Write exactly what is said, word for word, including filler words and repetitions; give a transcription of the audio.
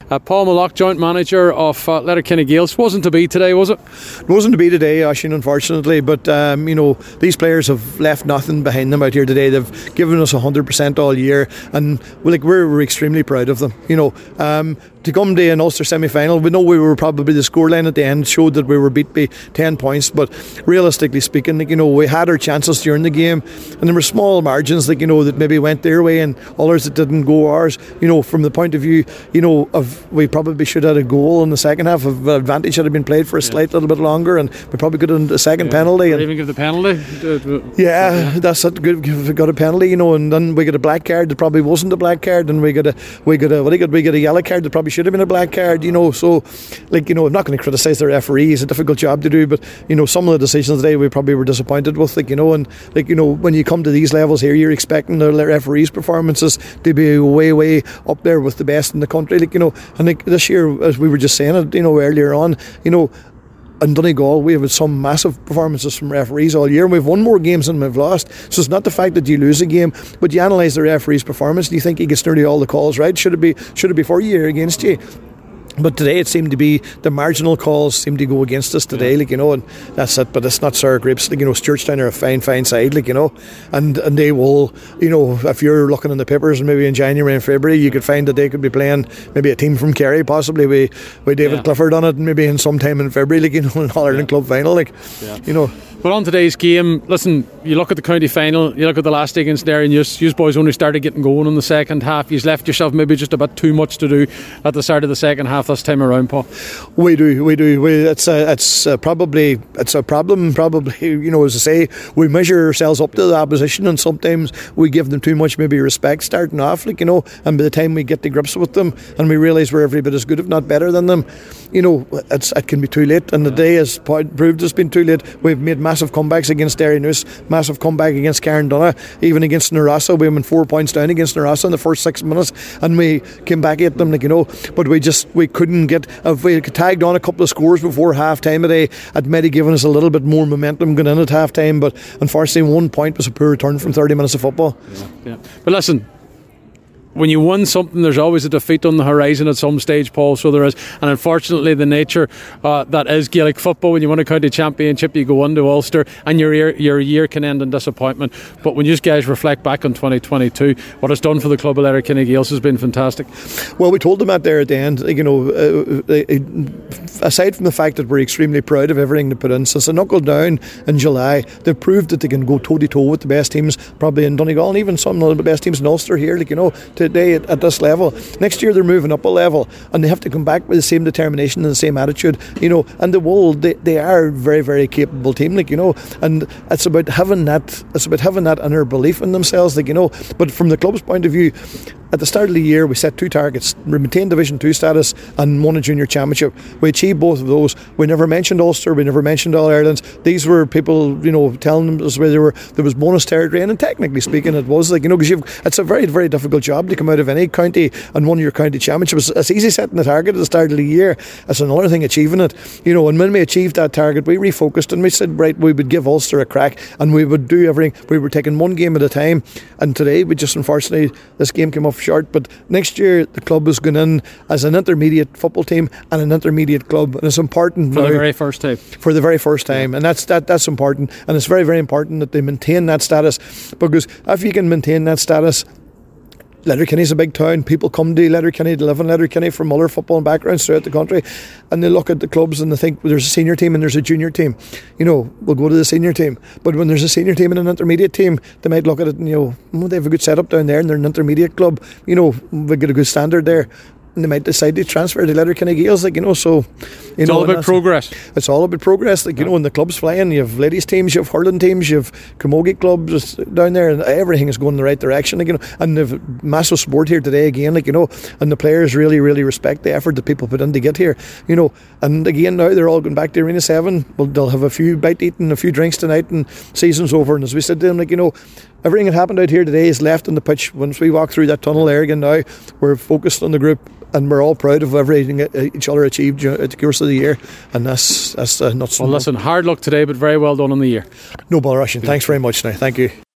Uh, Paul Malloch, joint manager of uh, Letterkenny Gaels. Wasn't to be today, was it? It wasn't to be today, Oisín, unfortunately. But um, you know, these players have left nothing behind them out here today. They've given us a hundred percent all year, and well, like we're, we're extremely proud of them. You know, um, to come to an Ulster semi-final, we know we were probably the scoreline at the end showed that we were beat by ten points. But realistically speaking, like, you know, we had our chances during the game, and there were small margins, like, you know, that maybe went their way and others that didn't go ours. You know, from the point of view, you know, of we probably should have had a goal in the second half. Of advantage should have been played for a yeah. slight little bit longer, and we probably could have done a second yeah. penalty. Or and even give the penalty. Yeah, yeah. that's it. Good, we got a penalty, you know, and then we got a black card that probably wasn't a black card, and we got a we got a what do you got? We got a yellow card that probably should have been a black card. You know, so like, you know, I'm not going to criticise the referee. It's a difficult job to do, but you know, some of the decisions today we probably were disappointed with. Like, you know, and like, you know, when you come to these levels here, you're expecting the referees' performances to be way, way up there with the best in the country. Like, you know, and like this year, as we were just saying it, you know, earlier on, you know, in Donegal we have had some massive performances from referees all year, and we've won more games than we've lost. So it's not the fact that you lose a game, but you analyse the referee's performance and you think he gets nearly all the calls right. Should it be should it be for you or against you? But today it seemed to be the marginal calls seemed to go against us today, yeah. like, you know, and that's it. But it's not sour grapes. Like, you know, Sturgestown are a fine, fine side, like, you know, and and they will, you know, if you're looking in the papers and maybe in January and February, you could find that they could be playing maybe a team from Kerry, possibly with, with David yeah. Clifford on it, and maybe in some time in February, like, you know, an All Ireland yeah. club final, like, yeah. you know. But on today's game, listen, you look at the county final, you look at the last day against Derry, and you boys only started getting going in the second half. You've left yourself maybe just a bit too much to do at the start of the second half this time around, Paul. We do, we do. We, it's a, it's a probably it's a problem. Probably, you know, as I say, we measure ourselves up to the opposition, and sometimes we give them too much maybe respect starting off, like, you know. And by the time we get to grips with them, and we realise we're every bit as good, if not better, than them, you know, it's it can be too late. And the day has proved it's been too late. We've made massive comebacks against Derry Noose, massive comeback against Carndonagh, even against Narassa. We went four points down against Narassa in the first six minutes, and we came back at them, like, you know. But we just we couldn't get. If we had tagged on a couple of scores before half time today, it might have given us a little bit more momentum going in at half time. But unfortunately, one point was a poor return from thirty minutes of football. Yeah, yeah. But listen, when you win something, there's always a defeat on the horizon at some stage, Paul, so there is. And unfortunately, the nature uh, that is Gaelic football, when you win a county championship, you go into Ulster and your year, your year can end in disappointment. But when you guys reflect back on twenty twenty-two, what it's done for the club of Letterkenny Gaels has been fantastic. Well, we told them out there at the end, you know, uh, aside from the fact that we're extremely proud of everything they put in, since they knuckled down in July, they've proved that they can go toe-to-toe with the best teams probably in Donegal, and even some of the best teams in Ulster here, like, you know, today at, at this level. Next year they're moving up a level, and they have to come back with the same determination and the same attitude, you know. And the Wool, they, they are a very, very capable team, like, you know, and it's about having that it's about having that inner belief in themselves, like, you know. But from the club's point of view, at the start of the year we set two targets: we maintained Division two status and won a junior championship. We achieved both of those. We never mentioned Ulster, we never mentioned All Ireland. These were people, you know, telling us where they were, there was bonus territory, and technically speaking it was, like, you know, because it's a very, very difficult job to come out of any county and won your county championship. It's, it's easy setting the target at the start of the year, it's another thing achieving it, you know. And when we achieved that target, we refocused and we said, right, we would give Ulster a crack and we would do everything. We were taking one game at a time, and today we just, unfortunately, this game came off short. But next year the club is going in as an intermediate football team and an intermediate club, and it's important for now, the very first time for the very first time yeah. and that's that that's important, and it's very, very important that they maintain that status, because if you can maintain that status, Letterkenny's a big town. People come to Letterkenny to live in Letterkenny from other football backgrounds throughout the country, and they look at the clubs and they think, well, there's a senior team and there's a junior team. You know, we'll go to the senior team. But when there's a senior team and an intermediate team, they might look at it and, you know, oh, they have a good setup down there and they're an intermediate club. You know, they get a good standard there. And they might decide to transfer to Letterkenny Gaels, like, you know. So, you it's know, all about progress. It's all about progress, like, you yeah. know. And the club's flying. You have ladies teams, you have hurling teams, you have camogie clubs down there, and everything is going in the right direction, like, you know. And they've massive support here today again, like, you know. And the players really, really respect the effort that people put in to get here, you know. And again, now they're all going back to Arena seven. Well, they'll have a few bite to eat and a few drinks tonight, and season's over. And as we said to them, like, you know, everything that happened out here today is left on the pitch. Once we walk through that tunnel there again now, we're focused on the group, and we're all proud of everything each other achieved at the course of the year, and that's that's uh, not so. Well, listen, hard luck today, but very well done on the year. No bother, Russian. Thanks very much now. Thank you.